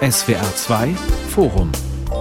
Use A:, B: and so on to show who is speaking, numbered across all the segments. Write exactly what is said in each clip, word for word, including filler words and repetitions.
A: S W R zwei Forum.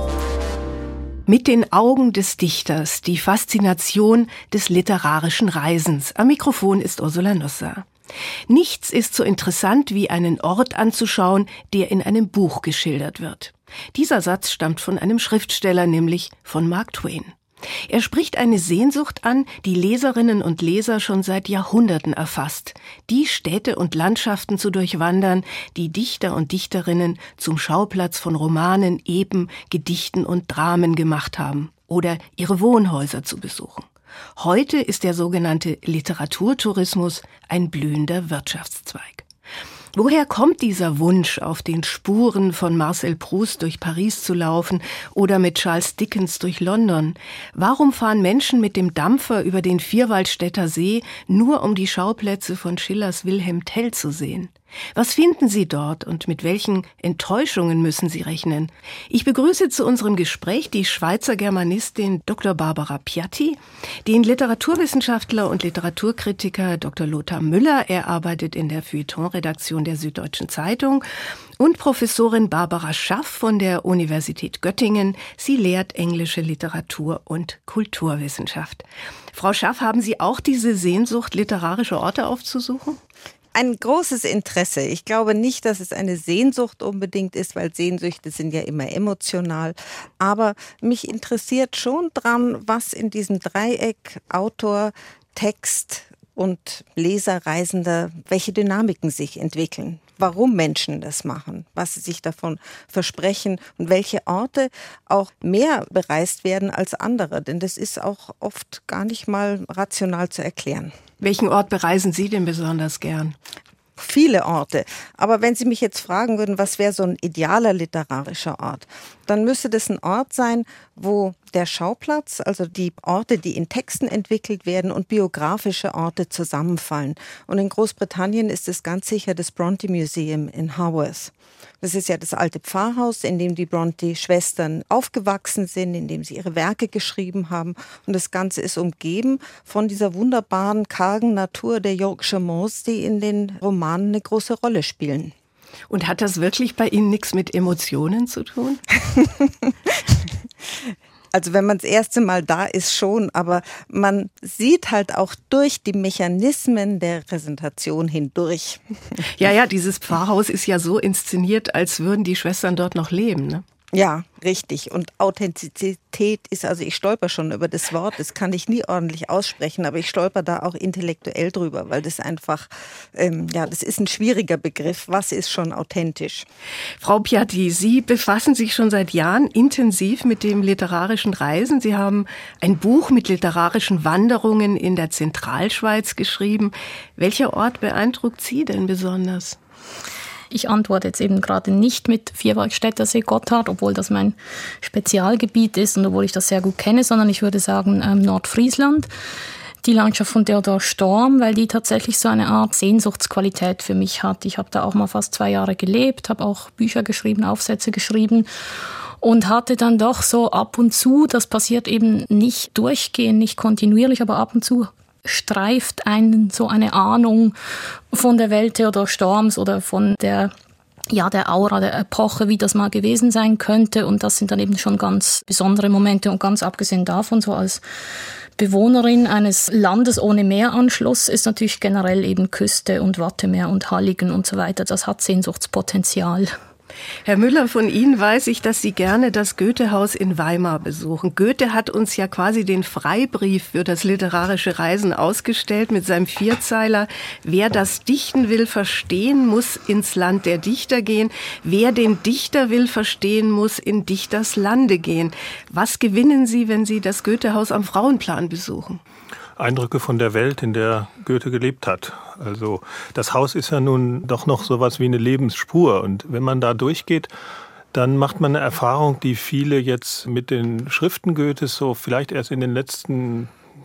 A: Mit den Augen des Dichters, die Faszination des literarischen Reisens. Am Mikrofon ist Ursula Nusser. Nichts ist so interessant, wie einen Ort anzuschauen, der in einem Buch geschildert wird. Dieser Satz stammt von einem Schriftsteller, nämlich von Mark Twain. Er spricht eine Sehnsucht an, die Leserinnen und Leser schon seit Jahrhunderten erfasst, die Städte und Landschaften zu durchwandern, die Dichter und Dichterinnen zum Schauplatz von Romanen, Epen, Gedichten und Dramen gemacht haben oder ihre Wohnhäuser zu besuchen. Heute ist der sogenannte Literaturtourismus ein blühender Wirtschaftszweig. Woher kommt dieser Wunsch, auf den Spuren von Marcel Proust durch Paris zu laufen oder mit Charles Dickens durch London? Warum fahren Menschen mit dem Dampfer über den Vierwaldstätter See, nur um die Schauplätze von Schillers Wilhelm Tell zu sehen? Was finden Sie dort und mit welchen Enttäuschungen müssen Sie rechnen? Ich begrüße zu unserem Gespräch die Schweizer Germanistin Doktor Barbara Piatti, den Literaturwissenschaftler und Literaturkritiker Doktor Lothar Müller, er arbeitet in der Feuilleton-Redaktion der Süddeutschen Zeitung, und Professorin Barbara Schaff von der Universität Göttingen. Sie lehrt englische Literatur und Kulturwissenschaft. Frau Schaff, haben Sie auch diese Sehnsucht, literarische Orte aufzusuchen?
B: Ein großes Interesse. Ich glaube nicht, dass es eine Sehnsucht unbedingt ist, weil Sehnsüchte sind ja immer emotional. Aber mich interessiert schon dran, was in diesem Dreieck Autor, Text und Leser, Reisender, welche Dynamiken sich entwickeln. Warum Menschen das machen, was sie sich davon versprechen und welche Orte auch mehr bereist werden als andere. Denn das ist auch oft gar nicht mal rational zu erklären.
A: Welchen Ort bereisen Sie denn besonders gern?
B: Viele Orte. Aber wenn Sie mich jetzt fragen würden, was wäre so ein idealer literarischer Ort, dann müsste das ein Ort sein, wo der Schauplatz, also die Orte, die in Texten entwickelt werden und biografische Orte zusammenfallen. Und in Großbritannien ist es ganz sicher das Bronte Museum in Haworth. Das ist ja das alte Pfarrhaus, in dem die Bronte-Schwestern aufgewachsen sind, in dem sie ihre Werke geschrieben haben. Und das Ganze ist umgeben von dieser wunderbaren, kargen Natur der Yorkshire Moors, die in den Romanen eine große Rolle spielen.
A: Und hat das wirklich bei Ihnen nichts mit Emotionen zu tun?
B: Also wenn man das erste Mal da ist, schon, aber man sieht halt auch durch die Mechanismen der Präsentation hindurch.
A: Ja, ja, dieses Pfarrhaus ist ja so inszeniert, als würden die Schwestern dort noch leben, ne?
B: Ja, richtig. Und Authentizität ist, also ich stolper schon über das Wort, das kann ich nie ordentlich aussprechen, aber ich stolper da auch intellektuell drüber, weil das einfach, ähm, ja, das ist ein schwieriger Begriff. Was ist schon authentisch?
A: Frau Piatti, Sie befassen sich schon seit Jahren intensiv mit dem literarischen Reisen. Sie haben ein Buch mit literarischen Wanderungen in der Zentralschweiz geschrieben. Welcher Ort beeindruckt Sie denn besonders?
C: Ich antworte jetzt eben gerade nicht mit Vierwaldstätter See Gotthard, obwohl das mein Spezialgebiet ist und obwohl ich das sehr gut kenne, sondern ich würde sagen ähm, Nordfriesland. Die Landschaft von Theodor Storm, weil die tatsächlich so eine Art Sehnsuchtsqualität für mich hat. Ich habe da auch mal fast zwei Jahre gelebt, habe auch Bücher geschrieben, Aufsätze geschrieben und hatte dann doch so ab und zu, das passiert eben nicht durchgehend, nicht kontinuierlich, aber ab und zu streift einen so eine Ahnung von der Welt Theodor Storms oder von der, ja, der Aura der Epoche, wie das mal gewesen sein könnte. Und das sind dann eben schon ganz besondere Momente. Und ganz abgesehen davon, so als Bewohnerin eines Landes ohne Meeranschluss, ist natürlich generell eben Küste und Wattemeer und Halligen und so weiter. Das hat Sehnsuchtspotenzial.
A: Herr Müller, von Ihnen weiß ich, dass Sie gerne das Goethehaus in Weimar besuchen. Goethe hat uns ja quasi den Freibrief für das literarische Reisen ausgestellt mit seinem Vierzeiler. Wer das Dichten will verstehen, muss ins Land der Dichter gehen. Wer den Dichter will verstehen, muss in Dichters Lande gehen. Was gewinnen Sie, wenn Sie das Goethehaus am Frauenplan besuchen?
D: Eindrücke von der Welt, in der Goethe gelebt hat. Also das Haus ist ja nun doch noch sowas wie eine Lebensspur. Und wenn man da durchgeht, dann macht man eine Erfahrung, die viele jetzt mit den Schriften Goethes so vielleicht erst in den letzten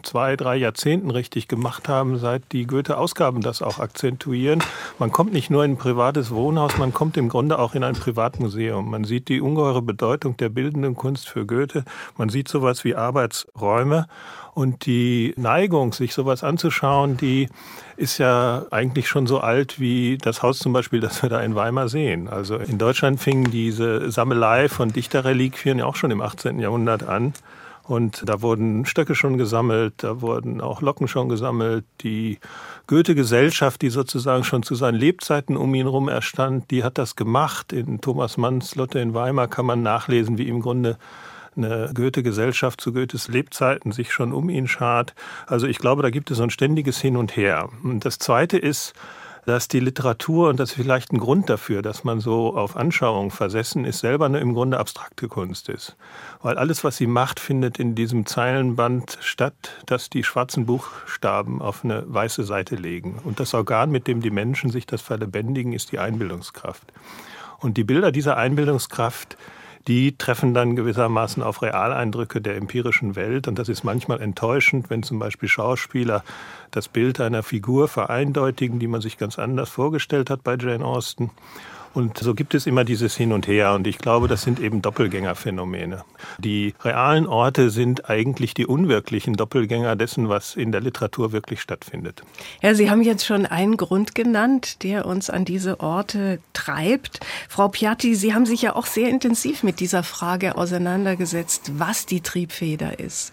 D: zwei, drei Jahrzehnten richtig gemacht haben, seit die Goethe-Ausgaben das auch akzentuieren. Man kommt nicht nur in ein privates Wohnhaus, man kommt im Grunde auch in ein Privatmuseum. Man sieht die ungeheure Bedeutung der bildenden Kunst für Goethe. Man sieht sowas wie Arbeitsräume. Und die Neigung, sich sowas anzuschauen, die ist ja eigentlich schon so alt wie das Haus zum Beispiel, das wir da in Weimar sehen. Also in Deutschland fing diese Sammelei von Dichterreliquien ja auch schon im achtzehnten Jahrhundert an. Und da wurden Stöcke schon gesammelt, da wurden auch Locken schon gesammelt. Die Goethe-Gesellschaft, die sozusagen schon zu seinen Lebzeiten um ihn herum erstand, die hat das gemacht. In Thomas Manns Lotte in Weimar kann man nachlesen, wie im Grunde eine Goethe-Gesellschaft zu Goethes Lebzeiten sich schon um ihn schart. Also ich glaube, da gibt es so ein ständiges Hin und Her. Und das Zweite ist, dass die Literatur, und das ist vielleicht ein Grund dafür, dass man so auf Anschauung versessen ist, selber eine im Grunde abstrakte Kunst ist. Weil alles, was sie macht, findet in diesem Zeilenband statt, dass die schwarzen Buchstaben auf eine weiße Seite legen. Und das Organ, mit dem die Menschen sich das verlebendigen, ist die Einbildungskraft. Und die Bilder dieser Einbildungskraft, die treffen dann gewissermaßen auf Realeindrücke der empirischen Welt. Und das ist manchmal enttäuschend, wenn zum Beispiel Schauspieler das Bild einer Figur vereindeutigen, die man sich ganz anders vorgestellt hat bei Jane Austen. Und so gibt es immer dieses Hin und Her. Und ich glaube, das sind eben Doppelgängerphänomene. Die realen Orte sind eigentlich die unwirklichen Doppelgänger dessen, was in der Literatur wirklich stattfindet.
A: Ja, Sie haben jetzt schon einen Grund genannt, der uns an diese Orte treibt. Frau Piatti, Sie haben sich ja auch sehr intensiv mit dieser Frage auseinandergesetzt, was die Triebfeder ist.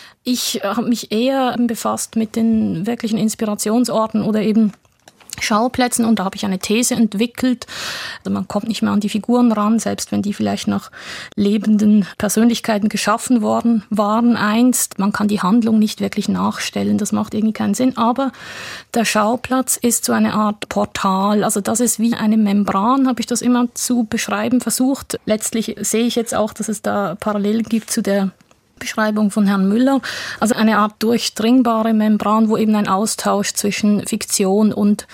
C: Ich habe mich eher befasst mit den wirklichen Inspirationsorten oder eben Schauplätzen, und da habe ich eine These entwickelt. Also man kommt nicht mehr an die Figuren ran, selbst wenn die vielleicht nach lebenden Persönlichkeiten geschaffen worden waren einst. Man kann die Handlung nicht wirklich nachstellen, das macht irgendwie keinen Sinn. Aber der Schauplatz ist so eine Art Portal, also das ist wie eine Membran, habe ich das immer zu beschreiben versucht. Letztlich sehe ich jetzt auch, dass es da Parallelen gibt zu der Beschreibung von Herrn Müller, also eine Art durchdringbare Membran, wo eben ein Austausch zwischen Fiktion und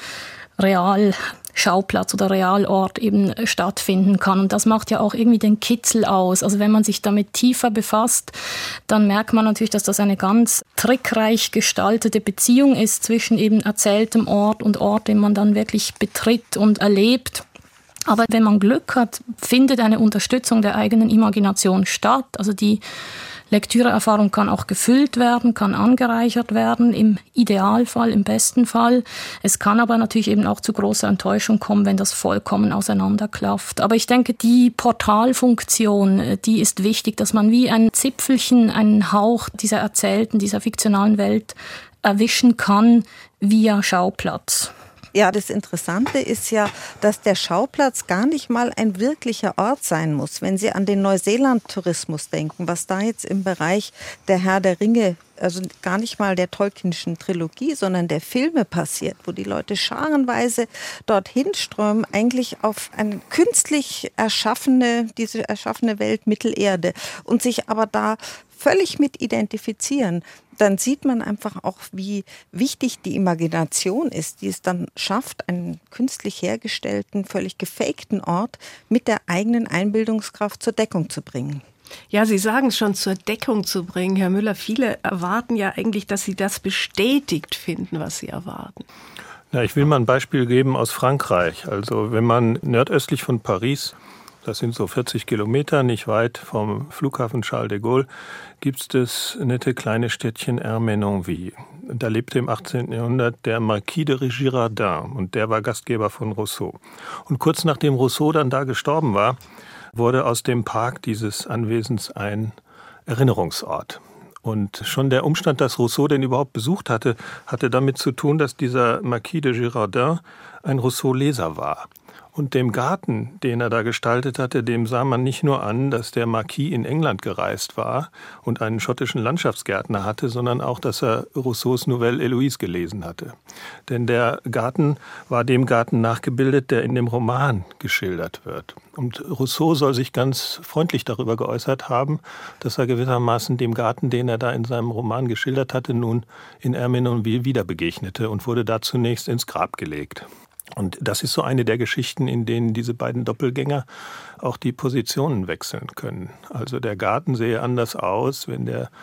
C: Realschauplatz oder Realort eben stattfinden kann. Und das macht ja auch irgendwie den Kitzel aus. Also wenn man sich damit tiefer befasst, dann merkt man natürlich, dass das eine ganz trickreich gestaltete Beziehung ist zwischen eben erzähltem Ort und Ort, den man dann wirklich betritt und erlebt. Aber wenn man Glück hat, findet eine Unterstützung der eigenen Imagination statt. Also die Lektüreerfahrung kann auch gefüllt werden, kann angereichert werden, im Idealfall, im besten Fall. Es kann aber natürlich eben auch zu großer Enttäuschung kommen, wenn das vollkommen auseinanderklafft. Aber ich denke, die Portalfunktion, die ist wichtig, dass man wie ein Zipfelchen, einen Hauch dieser erzählten, dieser fiktionalen Welt erwischen kann via Schauplatz.
B: Ja, das Interessante ist ja, dass der Schauplatz gar nicht mal ein wirklicher Ort sein muss. Wenn Sie an den Neuseeland-Tourismus denken, was da jetzt im Bereich der Herr der Ringe, also gar nicht mal der Tolkienschen Trilogie, sondern der Filme passiert, wo die Leute scharenweise dorthin strömen, eigentlich auf eine künstlich erschaffene, diese erschaffene Welt Mittelerde und sich aber da völlig mit identifizieren, dann sieht man einfach auch, wie wichtig die Imagination ist, die es dann schafft, einen künstlich hergestellten, völlig gefakten Ort mit der eigenen Einbildungskraft zur Deckung zu bringen.
A: Ja, Sie sagen es schon, zur Deckung zu bringen, Herr Müller. Viele erwarten ja eigentlich, dass Sie das bestätigt finden, was Sie erwarten.
D: Ja, ich will mal ein Beispiel geben aus Frankreich. Also wenn man nordöstlich von Paris, das sind so vierzig Kilometer, nicht weit vom Flughafen Charles de Gaulle, gibt es das nette kleine Städtchen Ermenonville. Da lebte im achtzehnten Jahrhundert der Marquis de Girardin und der war Gastgeber von Rousseau. Und kurz nachdem Rousseau dann da gestorben war, wurde aus dem Park dieses Anwesens ein Erinnerungsort. Und schon der Umstand, dass Rousseau den überhaupt besucht hatte, hatte damit zu tun, dass dieser Marquis de Girardin ein Rousseau-Leser war. Und dem Garten, den er da gestaltet hatte, dem sah man nicht nur an, dass der Marquis in England gereist war und einen schottischen Landschaftsgärtner hatte, sondern auch, dass er Rousseaus Nouvelle Héloïse gelesen hatte. Denn der Garten war dem Garten nachgebildet, der in dem Roman geschildert wird. Und Rousseau soll sich ganz freundlich darüber geäußert haben, dass er gewissermaßen dem Garten, den er da in seinem Roman geschildert hatte, nun in Ermenonville wieder begegnete und wurde da zunächst ins Grab gelegt. Und das ist so eine der Geschichten, in denen diese beiden Doppelgänger auch die Positionen wechseln können. Also der Garten sähe anders aus, wenn der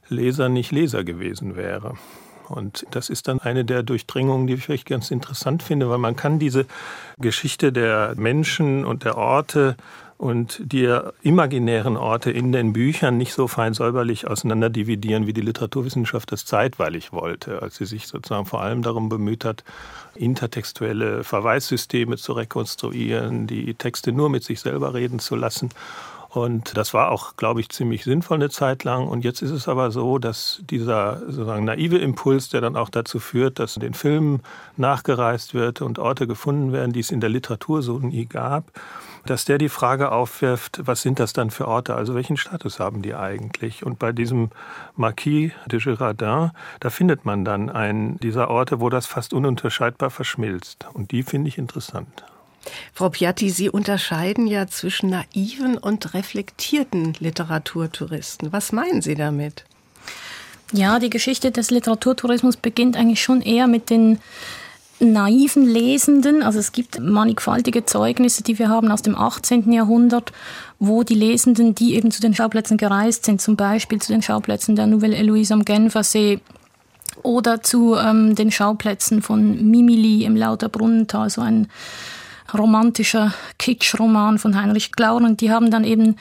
D: Leser nicht Leser gewesen wäre. Und das ist dann eine der Durchdringungen, die ich vielleicht ganz interessant finde, weil man kann diese Geschichte der Menschen und der Orte und die imaginären Orte in den Büchern nicht so fein säuberlich auseinanderdividieren, wie die Literaturwissenschaft das zeitweilig wollte, als sie sich sozusagen vor allem darum bemüht hat, intertextuelle Verweissysteme zu rekonstruieren, die Texte nur mit sich selber reden zu lassen. Und das war auch, glaube ich, ziemlich sinnvoll eine Zeit lang. Und jetzt ist es aber so, dass dieser sozusagen naive Impuls, der dann auch dazu führt, dass in den Filmen nachgereist wird und Orte gefunden werden, die es in der Literatur so nie gab, dass der die Frage aufwirft, was sind das dann für Orte, also welchen Status haben die eigentlich? Und bei diesem Marquis de Girardin, da findet man dann einen dieser Orte, wo das fast ununterscheidbar verschmilzt. Und die finde ich interessant.
A: Frau Piatti, Sie unterscheiden ja zwischen naiven und reflektierten Literaturtouristen. Was meinen Sie damit?
C: Ja, die Geschichte des Literaturtourismus beginnt eigentlich schon eher mit den naiven Lesenden. Also es gibt mannigfaltige Zeugnisse, die wir haben aus dem achtzehnten Jahrhundert, wo die Lesenden, die eben zu den Schauplätzen gereist sind, zum Beispiel zu den Schauplätzen der Nouvelle Héloïse am Genfersee oder zu ähm, den Schauplätzen von Mimili im Lauterbrunnental, so ein romantischer Kitsch-Roman von Heinrich Clauren. Die haben dann eben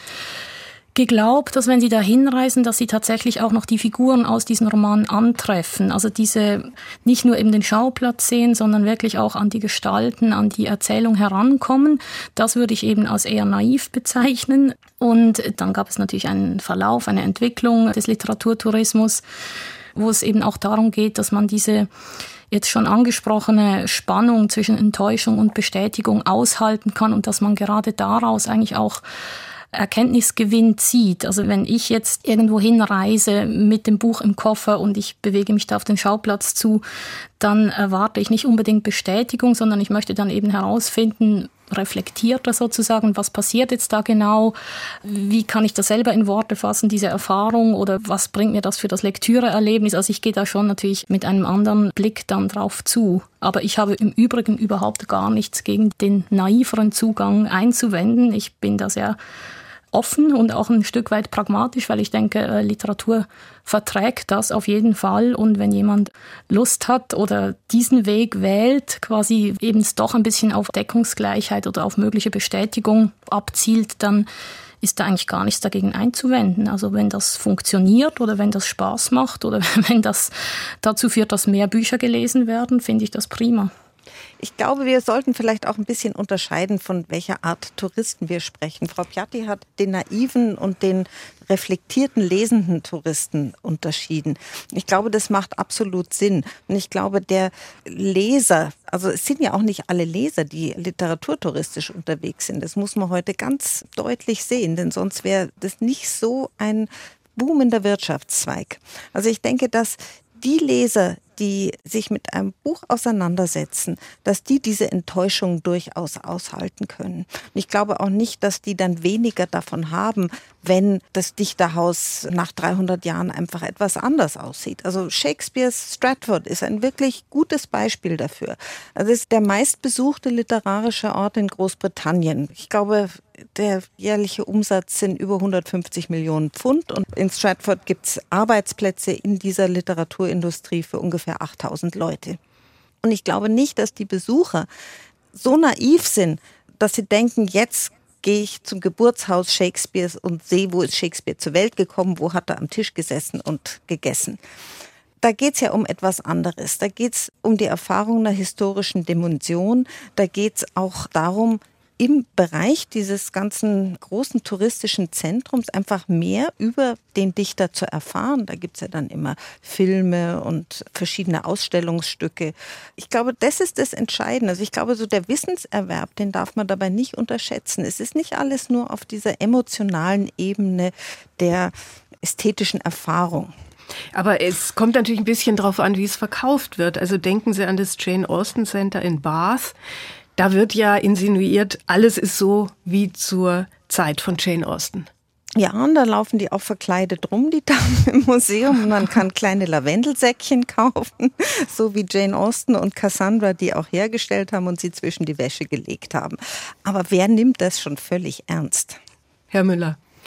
C: geglaubt, dass wenn sie da hinreisen, dass sie tatsächlich auch noch die Figuren aus diesen Romanen antreffen. Also diese nicht nur eben den Schauplatz sehen, sondern wirklich auch an die Gestalten, an die Erzählung herankommen. Das würde ich eben als eher naiv bezeichnen. Und dann gab es natürlich einen Verlauf, eine Entwicklung des Literaturtourismus, wo es eben auch darum geht, dass man diese jetzt schon angesprochene Spannung zwischen Enttäuschung und Bestätigung aushalten kann und dass man gerade daraus eigentlich auch Erkenntnisgewinn zieht. Also wenn ich jetzt irgendwo hinreise mit dem Buch im Koffer und ich bewege mich da auf den Schauplatz zu, dann erwarte ich nicht unbedingt Bestätigung, sondern ich möchte dann eben herausfinden, reflektierter sozusagen, was passiert jetzt da genau, wie kann ich das selber in Worte fassen, diese Erfahrung, oder was bringt mir das für das Lektüreerlebnis. Also ich gehe da schon natürlich mit einem anderen Blick dann drauf zu. Aber ich habe im Übrigen überhaupt gar nichts gegen den naiveren Zugang einzuwenden. Ich bin da sehr offen und auch ein Stück weit pragmatisch, weil ich denke, Literatur verträgt das auf jeden Fall. Und wenn jemand Lust hat oder diesen Weg wählt, quasi eben es doch ein bisschen auf Deckungsgleichheit oder auf mögliche Bestätigung abzielt, dann ist da eigentlich gar nichts dagegen einzuwenden. Also wenn das funktioniert oder wenn das Spaß macht oder wenn das dazu führt, dass mehr Bücher gelesen werden, finde ich das prima.
B: Ich glaube, wir sollten vielleicht auch ein bisschen unterscheiden, von welcher Art Touristen wir sprechen. Frau Piatti hat den naiven und den reflektierten, lesenden Touristen unterschieden. Ich glaube, das macht absolut Sinn. Und ich glaube, der Leser, also es sind ja auch nicht alle Leser, die literaturtouristisch unterwegs sind. Das muss man heute ganz deutlich sehen, denn sonst wäre das nicht so ein boomender Wirtschaftszweig. Also ich denke, dass die Leser, die sich mit einem Buch auseinandersetzen, dass die diese Enttäuschung durchaus aushalten können. Und ich glaube auch nicht, dass die dann weniger davon haben, wenn das Dichterhaus nach dreihundert Jahren einfach etwas anders aussieht. Also Shakespeares Stratford ist ein wirklich gutes Beispiel dafür. Also es ist der meistbesuchte literarische Ort in Großbritannien. Ich glaube, der jährliche Umsatz sind über hundertfünfzig Millionen Pfund und in Stratford gibt es Arbeitsplätze in dieser Literaturindustrie für ungefähr achttausend Leute. Und ich glaube nicht, dass die Besucher so naiv sind, dass sie denken, jetzt gehe ich zum Geburtshaus Shakespeares und sehe, wo ist Shakespeare zur Welt gekommen, wo hat er am Tisch gesessen und gegessen. Da geht es ja um etwas anderes. Da geht es um die Erfahrung einer historischen Dimension. Da geht es auch darum, im Bereich dieses ganzen großen touristischen Zentrums einfach mehr über den Dichter zu erfahren. Da gibt es ja dann immer Filme und verschiedene Ausstellungsstücke. Ich glaube, das ist das Entscheidende. Also ich glaube, so der Wissenserwerb, den darf man dabei nicht unterschätzen. Es ist nicht alles nur auf dieser emotionalen Ebene der ästhetischen Erfahrung.
A: Aber es kommt natürlich ein bisschen drauf an, wie es verkauft wird. Also denken Sie an das Jane Austen Center in Bath. Da wird ja insinuiert, alles ist so wie zur Zeit von Jane Austen.
B: Ja, und da laufen die auch verkleidet rum, die Damen im Museum. Und man kann kleine Lavendelsäckchen kaufen, so wie Jane Austen und Cassandra die auch hergestellt haben und sie zwischen die Wäsche gelegt haben. Aber wer nimmt das schon völlig ernst?
A: Herr Müller.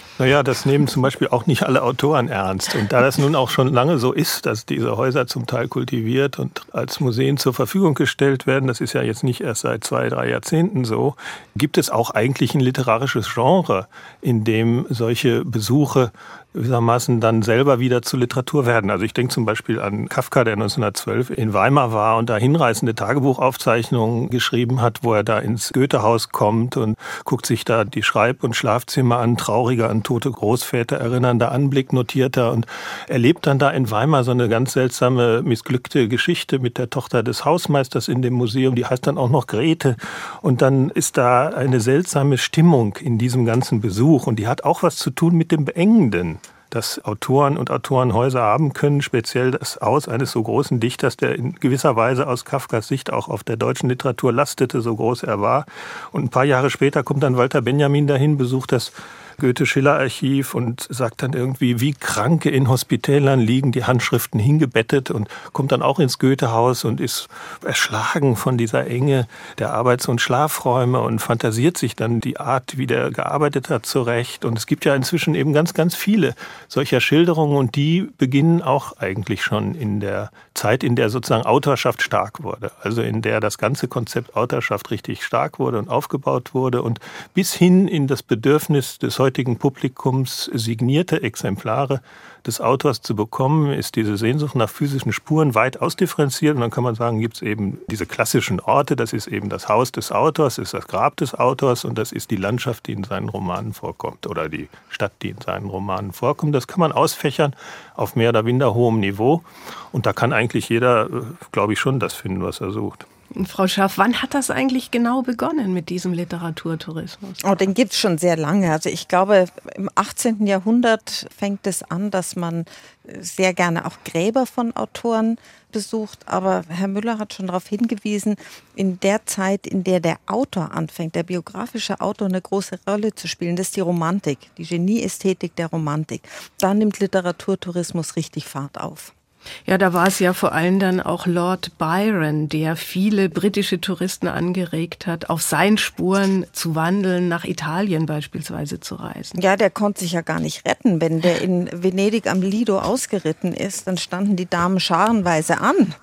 D: Naja, das nehmen zum Beispiel auch nicht alle Autoren ernst. Und da das nun auch schon lange so ist, dass diese Häuser zum Teil kultiviert und als Museen zur Verfügung gestellt werden, das ist ja jetzt nicht erst seit zwei, drei Jahrzehnten so, gibt es auch eigentlich ein literarisches Genre, in dem solche Besuche gewissermaßen dann selber wieder zur Literatur werden. Also ich denke zum Beispiel an Kafka, der neunzehnhundertzwölf in Weimar war und da hinreißende Tagebuchaufzeichnungen geschrieben hat, wo er da ins Goethehaus kommt und guckt sich da die Schreib- und Schlafzimmer an, trauriger an tote Großväter erinnernder Anblick notiert er und erlebt dann da in Weimar so eine ganz seltsame, missglückte Geschichte mit der Tochter des Hausmeisters in dem Museum, die heißt dann auch noch Grete. Und dann ist da eine seltsame Stimmung in diesem ganzen Besuch und die hat auch was zu tun mit dem Beengenden, das Autoren und Autorenhäuser haben können, speziell das Haus eines so großen Dichters, der in gewisser Weise aus Kafkas Sicht auch auf der deutschen Literatur lastete, so groß er war. Und ein paar Jahre später kommt dann Walter Benjamin dahin, besucht das Goethe-Schiller-Archiv und sagt dann irgendwie, wie Kranke in Hospitälern liegen die Handschriften hingebettet und kommt dann auch ins Goethehaus und ist erschlagen von dieser Enge der Arbeits- und Schlafräume und fantasiert sich dann die Art, wie der gearbeitet hat, zurecht. Und es gibt ja inzwischen eben ganz, ganz viele solcher Schilderungen und die beginnen auch eigentlich schon in der Zeit, in der sozusagen Autorschaft stark wurde. Also in der das ganze Konzept Autorschaft richtig stark wurde und aufgebaut wurde und bis hin in das Bedürfnis des heutigen Publikums signierte Exemplare des Autors zu bekommen, ist diese Sehnsucht nach physischen Spuren weit ausdifferenziert. Und dann kann man sagen, gibt es eben diese klassischen Orte, das ist eben das Haus des Autors, das ist das Grab des Autors und das ist die Landschaft, die in seinen Romanen vorkommt oder die Stadt, die in seinen Romanen vorkommt. Das kann man ausfächern auf mehr oder minder hohem Niveau und da kann eigentlich jeder, glaube ich, schon das finden, was er sucht.
A: Frau Schaff, wann hat das eigentlich genau begonnen mit diesem Literaturtourismus?
B: Oh, den gibt es schon sehr lange. Also ich glaube, im achtzehnten Jahrhundert fängt es an, dass man sehr gerne auch Gräber von Autoren besucht. Aber Herr Müller hat schon darauf hingewiesen, in der Zeit, in der der Autor anfängt, der biografische Autor eine große Rolle zu spielen, das ist die Romantik, die Genieästhetik der Romantik. Da nimmt Literaturtourismus richtig Fahrt auf.
A: Ja, da war es ja vor allem dann auch Lord Byron, der viele britische Touristen angeregt hat, auf seinen Spuren zu wandeln, nach Italien beispielsweise zu reisen.
B: Ja, der konnte sich ja gar nicht retten. Wenn der in Venedig am Lido ausgeritten ist, dann standen die Damen scharenweise an.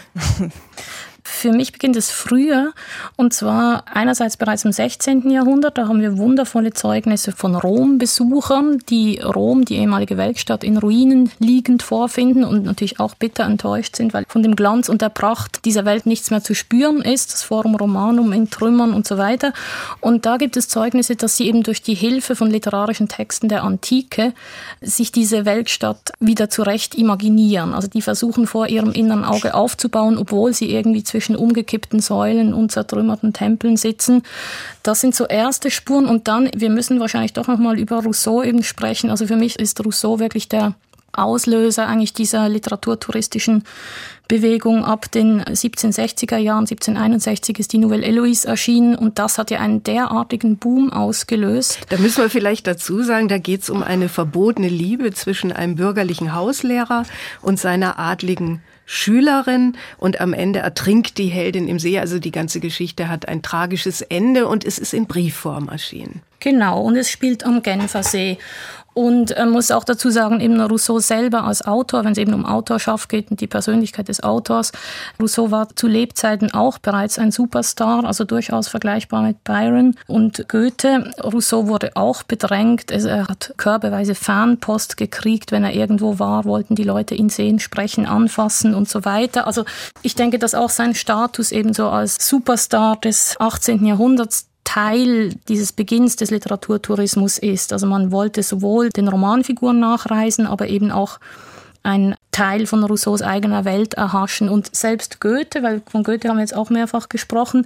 C: Für mich beginnt es früher, und zwar einerseits bereits im sechzehnten Jahrhundert. Da haben wir wundervolle Zeugnisse von Rom-Besuchern, die Rom, die ehemalige Weltstadt, in Ruinen liegend vorfinden und natürlich auch bitter enttäuscht sind, weil von dem Glanz und der Pracht dieser Welt nichts mehr zu spüren ist. Das Forum Romanum in Trümmern und so weiter. Und da gibt es Zeugnisse, dass sie eben durch die Hilfe von literarischen Texten der Antike sich diese Weltstadt wieder zurecht imaginieren. Also die versuchen vor ihrem inneren Auge aufzubauen, obwohl sie irgendwie zwischen zwischen umgekippten Säulen und zertrümmerten Tempeln sitzen. Das sind so erste Spuren. Und dann, wir müssen wahrscheinlich doch noch mal über Rousseau eben sprechen. Also für mich ist Rousseau wirklich der Auslöser eigentlich dieser literaturtouristischen Bewegung. Ab den siebzehnhundertsechziger Jahren, siebzehnhunderteinundsechzig ist die Nouvelle Héloïse erschienen und das hat ja einen derartigen Boom ausgelöst.
A: Da müssen wir vielleicht dazu sagen, da geht es um eine verbotene Liebe zwischen einem bürgerlichen Hauslehrer und seiner adligen Schülerin und am Ende ertrinkt die Heldin im See. Also die ganze Geschichte hat ein tragisches Ende und es ist in Briefform erschienen.
C: Genau, und es spielt am Genfer See. Und man muss auch dazu sagen, eben Rousseau selber als Autor, wenn es eben um Autorschaft geht und die Persönlichkeit des Autors. Rousseau war zu Lebzeiten auch bereits ein Superstar, also durchaus vergleichbar mit Byron und Goethe. Rousseau wurde auch bedrängt. Er hat körbeweise Fanpost gekriegt. Wenn er irgendwo war, wollten die Leute ihn sehen, sprechen, anfassen und so weiter. Also ich denke, dass auch sein Status eben so als Superstar des achtzehnten Jahrhunderts Teil dieses Beginns des Literaturtourismus ist. Also man wollte sowohl den Romanfiguren nachreisen, aber eben auch einen Teil von Rousseaus eigener Welt erhaschen. Und selbst Goethe, weil von Goethe haben wir jetzt auch mehrfach gesprochen,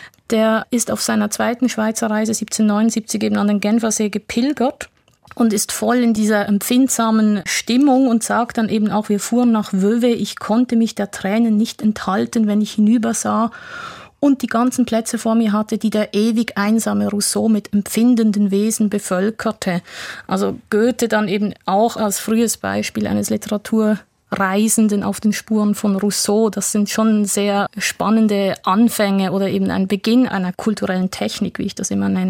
C: der ist auf seiner zweiten Schweizer Reise siebzehnhundertneunundsiebzig eben an den Genfersee gepilgert und ist voll in dieser empfindsamen Stimmung und sagt dann eben auch, wir fuhren nach Vevey, ich konnte mich der Tränen nicht enthalten, wenn ich hinübersah und die ganzen Plätze vor mir hatte, die der ewig einsame Rousseau mit empfindenden Wesen bevölkerte. Also Goethe dann eben auch als frühes Beispiel eines Literaturreisenden auf den Spuren von Rousseau. Das sind schon sehr spannende Anfänge oder eben ein Beginn einer kulturellen Technik, wie ich das immer nenne.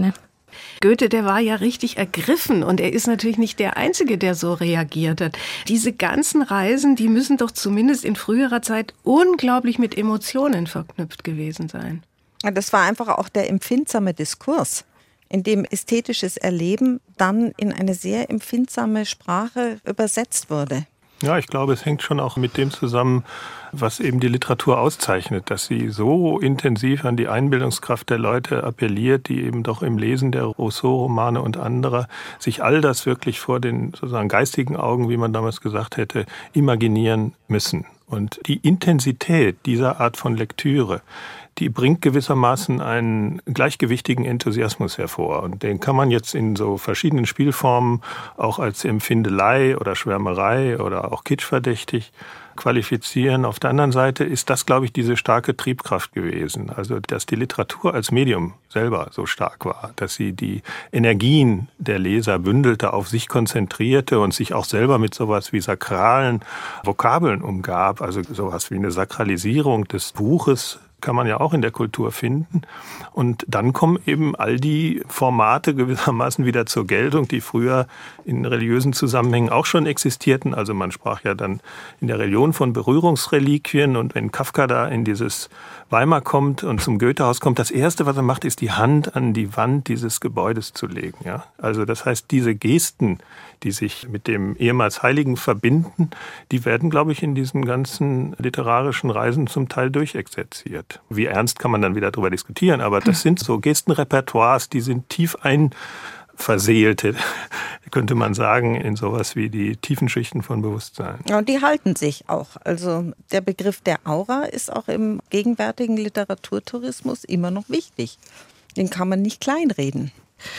A: Goethe, der war ja richtig ergriffen und er ist natürlich nicht der Einzige, der so reagiert hat. Diese ganzen Reisen, die müssen doch zumindest in früherer Zeit unglaublich mit Emotionen verknüpft gewesen sein.
B: Das war einfach auch der empfindsame Diskurs, in dem ästhetisches Erleben dann in eine sehr empfindsame Sprache übersetzt wurde.
D: Ja, ich glaube, es hängt schon auch mit dem zusammen, was eben die Literatur auszeichnet, dass sie so intensiv an die Einbildungskraft der Leute appelliert, die eben doch im Lesen der Rousseau-Romane und anderer sich all das wirklich vor den sozusagen geistigen Augen, wie man damals gesagt hätte, imaginieren müssen. Und die Intensität dieser Art von Lektüre, die bringt gewissermaßen einen gleichgewichtigen Enthusiasmus hervor. Und den kann man jetzt in so verschiedenen Spielformen auch als Empfindelei oder Schwärmerei oder auch kitschverdächtig qualifizieren. Auf der anderen Seite ist das, glaube ich, diese starke Triebkraft gewesen. Also, dass die Literatur als Medium selber so stark war, dass sie die Energien der Leser bündelte, auf sich konzentrierte und sich auch selber mit sowas wie sakralen Vokabeln umgab. Also sowas wie eine Sakralisierung des Buches kann man ja auch in der Kultur finden. Und dann kommen eben all die Formate gewissermaßen wieder zur Geltung, die früher in religiösen Zusammenhängen auch schon existierten. Also man sprach ja dann in der Religion von Berührungsreliquien. Und wenn Kafka da in dieses Weimar kommt und zum Goethehaus kommt, das Erste, was er macht, ist die Hand an die Wand dieses Gebäudes zu legen. Ja? Also das heißt, diese Gesten, die sich mit dem ehemals Heiligen verbinden, die werden, glaube ich, in diesen ganzen literarischen Reisen zum Teil durchexerziert. Wie ernst kann man dann wieder darüber diskutieren, aber das sind so Gestenrepertoires, die sind tief einverseelte, könnte man sagen, in sowas wie die tiefen Schichten von Bewusstsein.
B: Ja, und die halten sich auch. Also der Begriff der Aura ist auch im gegenwärtigen Literaturtourismus immer noch wichtig. Den kann man nicht kleinreden.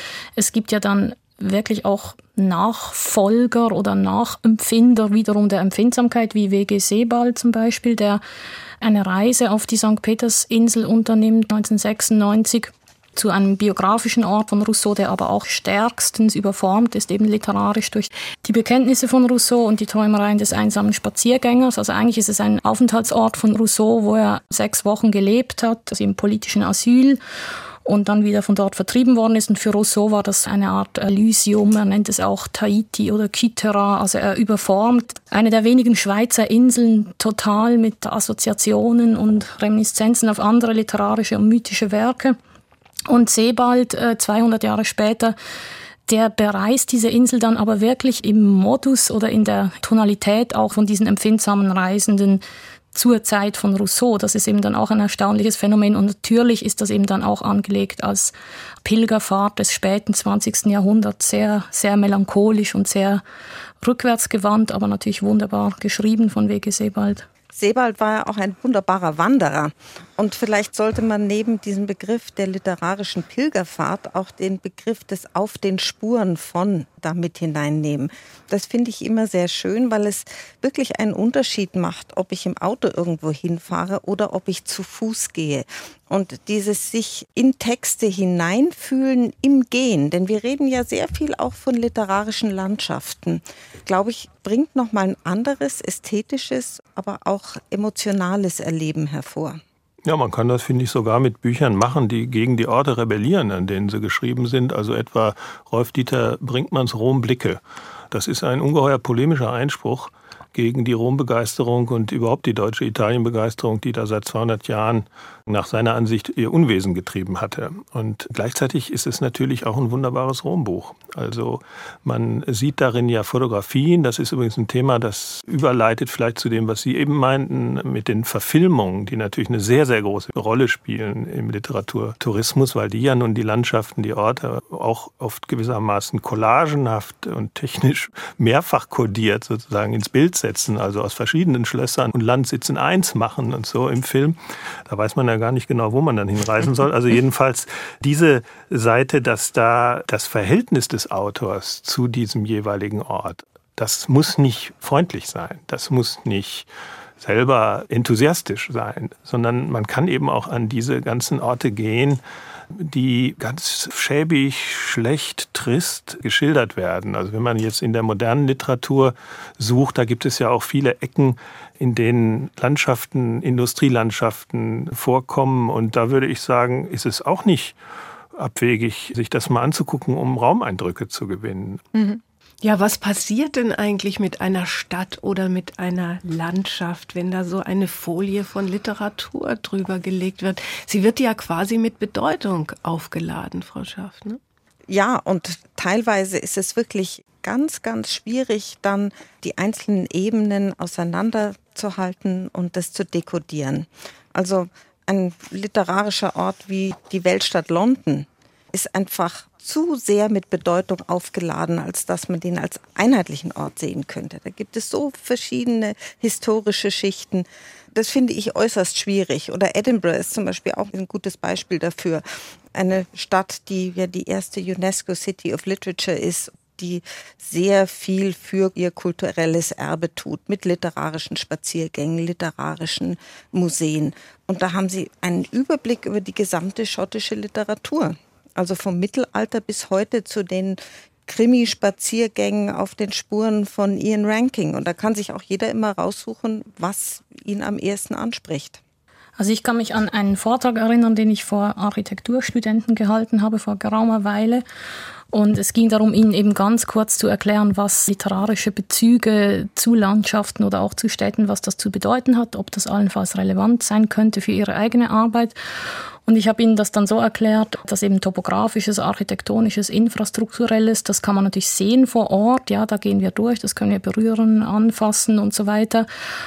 C: Es gibt ja dann wirklich auch Nachfolger oder Nachempfinder wiederum der Empfindsamkeit, wie W G Sebald zum Beispiel, der eine Reise auf die Sankt Petersinsel unternimmt neunzehnhundertsechsundneunzig zu einem biografischen Ort von Rousseau, der aber auch stärkstens überformt ist, eben literarisch durch die Bekenntnisse von Rousseau und die Träumereien des einsamen Spaziergängers. Also eigentlich ist es ein Aufenthaltsort von Rousseau, wo er sechs Wochen gelebt hat, also im politischen Asyl, und dann wieder von dort vertrieben worden ist. Und für Rousseau war das eine Art Elysium, er nennt es auch Tahiti oder Kythera, also er überformt eine der wenigen Schweizer Inseln total mit Assoziationen und Reminiszenzen auf andere literarische und mythische Werke. Und Sebald, äh, zweihundert Jahre später, der bereist diese Insel dann aber wirklich im Modus oder in der Tonalität auch von diesen empfindsamen Reisenden zur Zeit von Rousseau. Das ist eben dann auch ein erstaunliches Phänomen und natürlich ist das eben dann auch angelegt als Pilgerfahrt des späten zwanzigsten Jahrhunderts, sehr, sehr melancholisch und sehr rückwärtsgewandt, aber natürlich wunderbar geschrieben von W G Sebald.
B: Sebald war ja auch ein wunderbarer Wanderer. Und vielleicht sollte man neben diesem Begriff der literarischen Pilgerfahrt auch den Begriff des Auf den Spuren von da mit hineinnehmen. Das finde ich immer sehr schön, weil es wirklich einen Unterschied macht, ob ich im Auto irgendwo hinfahre oder ob ich zu Fuß gehe. Und dieses sich in Texte hineinfühlen im Gehen, denn wir reden ja sehr viel auch von literarischen Landschaften, glaube ich, bringt nochmal ein anderes ästhetisches, aber auch emotionales Erleben hervor.
D: Ja, man kann das, finde ich, sogar mit Büchern machen, die gegen die Orte rebellieren, an denen sie geschrieben sind. Also etwa Rolf-Dieter Brinkmanns Rom-Blicke. Das ist ein ungeheuer polemischer Einspruch gegen die Rom-Begeisterung und überhaupt die deutsche Italien-Begeisterung, die da seit zweihundert Jahren nach seiner Ansicht ihr Unwesen getrieben hatte. Und gleichzeitig ist es natürlich auch ein wunderbares Rom-Buch. Also man sieht darin ja Fotografien. Das ist übrigens ein Thema, das überleitet vielleicht zu dem, was Sie eben meinten, mit den Verfilmungen, die natürlich eine sehr, sehr große Rolle spielen im Literaturtourismus, weil die ja nun die Landschaften, die Orte auch oft gewissermaßen collagenhaft und technisch mehrfach kodiert sozusagen ins Bild setzen, also aus verschiedenen Schlössern und Landsitzen eins machen und so im Film. Da weiß man ja gar nicht genau, wo man dann hinreisen soll. Also jedenfalls diese Seite, dass da das Verhältnis des Autors zu diesem jeweiligen Ort, das muss nicht freundlich sein, das muss nicht selber enthusiastisch sein, sondern man kann eben auch an diese ganzen Orte gehen, die ganz schäbig, schlecht, trist geschildert werden. Also wenn man jetzt in der modernen Literatur sucht, da gibt es ja auch viele Ecken, in denen Landschaften, Industrielandschaften vorkommen. Und da würde ich sagen, ist es auch nicht abwegig, sich das mal anzugucken, um Raumeindrücke zu gewinnen.
A: Mhm. Ja, was passiert denn eigentlich mit einer Stadt oder mit einer Landschaft, wenn da so eine Folie von Literatur drüber gelegt wird? Sie wird ja quasi mit Bedeutung aufgeladen, Frau Schaff, ne?
B: Ja, und teilweise ist es wirklich ganz, ganz schwierig, dann die einzelnen Ebenen auseinanderzuhalten und das zu dekodieren. Also ein literarischer Ort wie die Weltstadt London ist einfach zu sehr mit Bedeutung aufgeladen, als dass man den als einheitlichen Ort sehen könnte. Da gibt es so verschiedene historische Schichten. Das finde ich äußerst schwierig. Oder Edinburgh ist zum Beispiel auch ein gutes Beispiel dafür. Eine Stadt, die ja die erste UNESCO City of Literature ist, die sehr viel für ihr kulturelles Erbe tut, mit literarischen Spaziergängen, literarischen Museen. Und da haben sie einen Überblick über die gesamte schottische Literatur. Also vom Mittelalter bis heute zu den Krimi-Spaziergängen auf den Spuren von Ian Rankin. Und da kann sich auch jeder immer raussuchen, was ihn am ehesten anspricht.
C: Also ich kann mich an einen Vortrag erinnern, den ich vor Architekturstudenten gehalten habe, vor geraumer Weile. Und es ging darum, ihnen eben ganz kurz zu erklären, was literarische Bezüge zu Landschaften oder auch zu Städten, was das zu bedeuten hat, ob das allenfalls relevant sein könnte für ihre eigene Arbeit. Und ich habe ihnen das dann so erklärt, dass eben topografisches, architektonisches, infrastrukturelles, das kann man natürlich sehen vor Ort, ja, da gehen wir durch, das können wir berühren, anfassen und so weiter.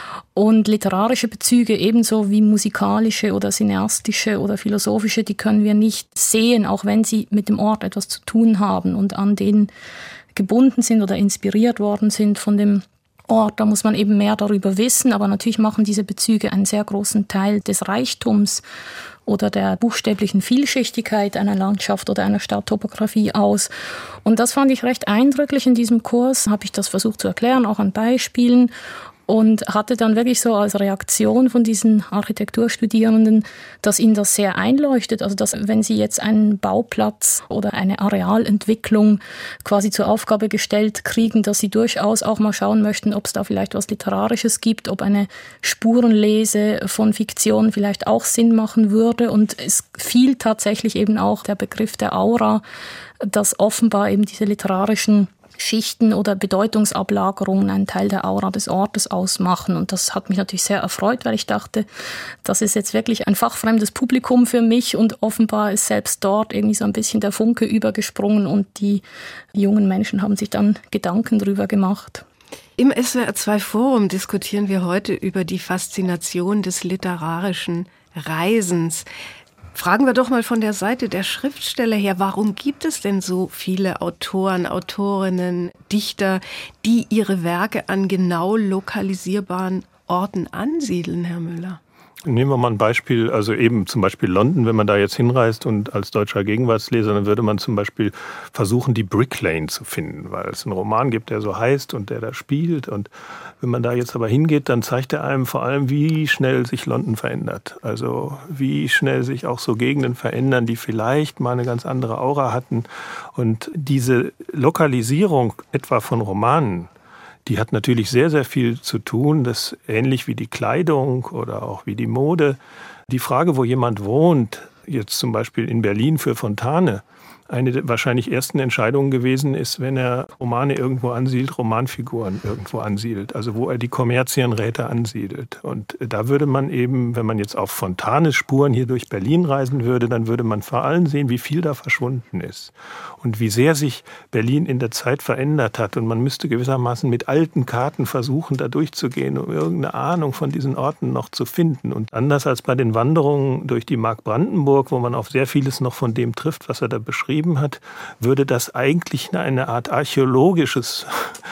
C: Und literarische Bezüge ebenso wie musikalische oder cineastische oder philosophische, die können wir nicht sehen, auch wenn sie mit dem Ort etwas zu tun haben und an denen gebunden sind oder inspiriert worden sind von dem Ort. Da muss man eben mehr darüber wissen, aber natürlich machen diese Bezüge einen sehr großen Teil des Reichtums oder der buchstäblichen Vielschichtigkeit einer Landschaft oder einer Stadttopographie aus. Und das fand ich recht eindrücklich in diesem Kurs, habe ich das versucht zu erklären, auch an Beispielen. Und hatte dann wirklich so als Reaktion von diesen Architekturstudierenden, dass ihnen das sehr einleuchtet. Also dass, wenn sie jetzt einen Bauplatz oder eine Arealentwicklung quasi zur Aufgabe gestellt kriegen, dass sie durchaus auch mal schauen möchten, ob es da vielleicht was Literarisches gibt, ob eine Spurenlese von Fiktion vielleicht auch Sinn machen würde. Und es fiel tatsächlich eben auch der Begriff der Aura, dass offenbar eben diese literarischen Schichten oder Bedeutungsablagerungen einen Teil der Aura des Ortes ausmachen. Und das hat mich natürlich sehr erfreut, weil ich dachte, das ist jetzt wirklich ein fachfremdes Publikum für mich und offenbar ist selbst dort irgendwie so ein bisschen der Funke übergesprungen und die jungen Menschen haben sich dann Gedanken drüber gemacht.
A: Im S W R zwei Forum diskutieren wir heute über die Faszination des literarischen Reisens. Fragen wir doch mal von der Seite der Schriftsteller her, warum gibt es denn so viele Autoren, Autorinnen, Dichter, die ihre Werke an genau lokalisierbaren Orten ansiedeln, Herr Müller?
D: Nehmen wir mal ein Beispiel, also eben zum Beispiel London, wenn man da jetzt hinreist und als deutscher Gegenwartsleser, dann würde man zum Beispiel versuchen, die Brick Lane zu finden, weil es einen Roman gibt, der so heißt und der da spielt. Und wenn man da jetzt aber hingeht, dann zeigt er einem vor allem, wie schnell sich London verändert. Also wie schnell sich auch so Gegenden verändern, die vielleicht mal eine ganz andere Aura hatten. Und diese Lokalisierung etwa von Romanen, die hat natürlich sehr, sehr viel zu tun, das ähnlich wie die Kleidung oder auch wie die Mode. Die Frage, wo jemand wohnt, jetzt zum Beispiel in Berlin für Fontane, eine der wahrscheinlich ersten Entscheidungen gewesen ist, wenn er Romane irgendwo ansiedelt, Romanfiguren irgendwo ansiedelt, also wo er die Kommerzienräte ansiedelt. Und da würde man eben, wenn man jetzt auf Fontanes Spuren hier durch Berlin reisen würde, dann würde man vor allem sehen, wie viel da verschwunden ist und wie sehr sich Berlin in der Zeit verändert hat. Und man müsste gewissermaßen mit alten Karten versuchen, da durchzugehen, um irgendeine Ahnung von diesen Orten noch zu finden. Und anders als bei den Wanderungen durch die Mark Brandenburg, wo man auf sehr vieles noch von dem trifft, was er da beschrieben hat, würde das eigentlich eine Art archäologisches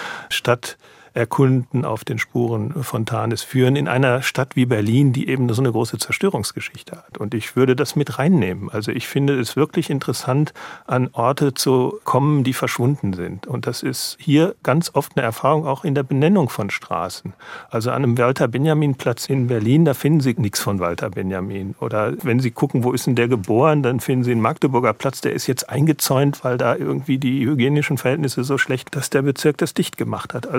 D: Stadterkunden auf den Spuren Fontanes führen, in einer Stadt wie Berlin, die eben so eine große Zerstörungsgeschichte hat. Und ich würde das mit reinnehmen. Also ich finde es wirklich interessant, an Orte zu kommen, die verschwunden sind. Und das ist hier ganz oft eine Erfahrung auch in der Benennung von Straßen. Also an einem Walter-Benjamin-Platz in Berlin, da finden Sie nichts von Walter Benjamin. Oder wenn Sie gucken, wo ist denn der geboren, dann finden Sie einen Magdeburger Platz, der ist jetzt eingezäunt, weil da irgendwie die hygienischen Verhältnisse so schlecht, dass der Bezirk das dicht gemacht hat. Also auch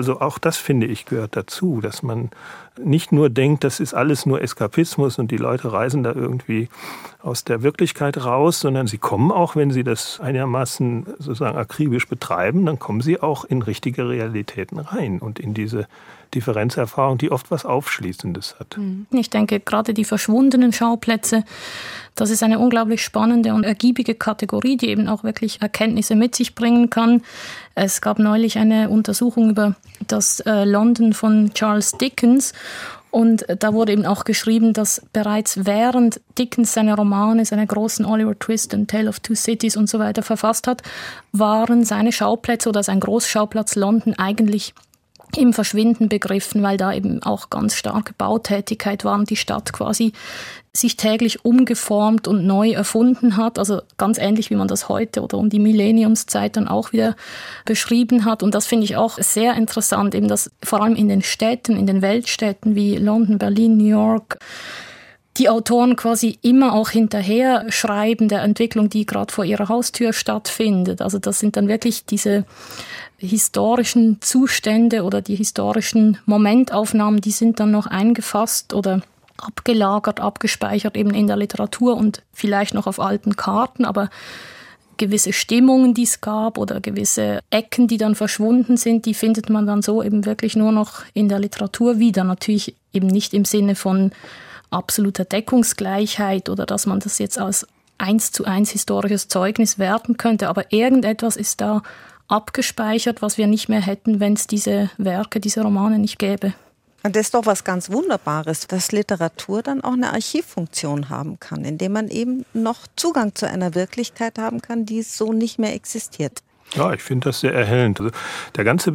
D: das, finde ich, gehört dazu, dass man nicht nur denkt, das ist alles nur Eskapismus und die Leute reisen da irgendwie aus der Wirklichkeit raus, sondern sie kommen auch, wenn sie das einigermaßen sozusagen akribisch betreiben, dann kommen sie auch in richtige Realitäten rein und in diese Differenzerfahrung, die oft was Aufschließendes hat.
C: Ich denke, gerade die verschwundenen Schauplätze, das ist eine unglaublich spannende und ergiebige Kategorie, die eben auch wirklich Erkenntnisse mit sich bringen kann. Es gab neulich eine Untersuchung über das äh, London von Charles Dickens. Und da wurde eben auch geschrieben, dass bereits während Dickens seine Romane, seine großen Oliver Twist und Tale of Two Cities und so weiter verfasst hat, waren seine Schauplätze oder sein Großschauplatz London eigentlich im Verschwinden begriffen, weil da eben auch ganz starke Bautätigkeit war und die Stadt quasi sich täglich umgeformt und neu erfunden hat. Also ganz ähnlich, wie man das heute oder um die Millenniumszeit dann auch wieder beschrieben hat. Und das finde ich auch sehr interessant, eben dass vor allem in den Städten, in den Weltstädten wie London, Berlin, New York, die Autoren quasi immer auch hinterher schreiben der Entwicklung, die gerade vor ihrer Haustür stattfindet. Also das sind dann wirklich diese historischen Zustände oder die historischen Momentaufnahmen, die sind dann noch eingefasst oder abgelagert, abgespeichert eben in der Literatur und vielleicht noch auf alten Karten, aber gewisse Stimmungen, die es gab oder gewisse Ecken, die dann verschwunden sind, die findet man dann so eben wirklich nur noch in der Literatur wieder. Natürlich eben nicht im Sinne von absoluter Deckungsgleichheit oder dass man das jetzt als eins zu eins historisches Zeugnis werten könnte, aber irgendetwas ist da abgespeichert, was wir nicht mehr hätten, wenn es diese Werke, diese Romane nicht gäbe.
B: Und das ist doch was ganz Wunderbares, dass Literatur dann auch eine Archivfunktion haben kann, indem man eben noch Zugang zu einer Wirklichkeit haben kann, die so nicht mehr existiert.
D: Ja, ich finde das sehr erhellend. Also der ganze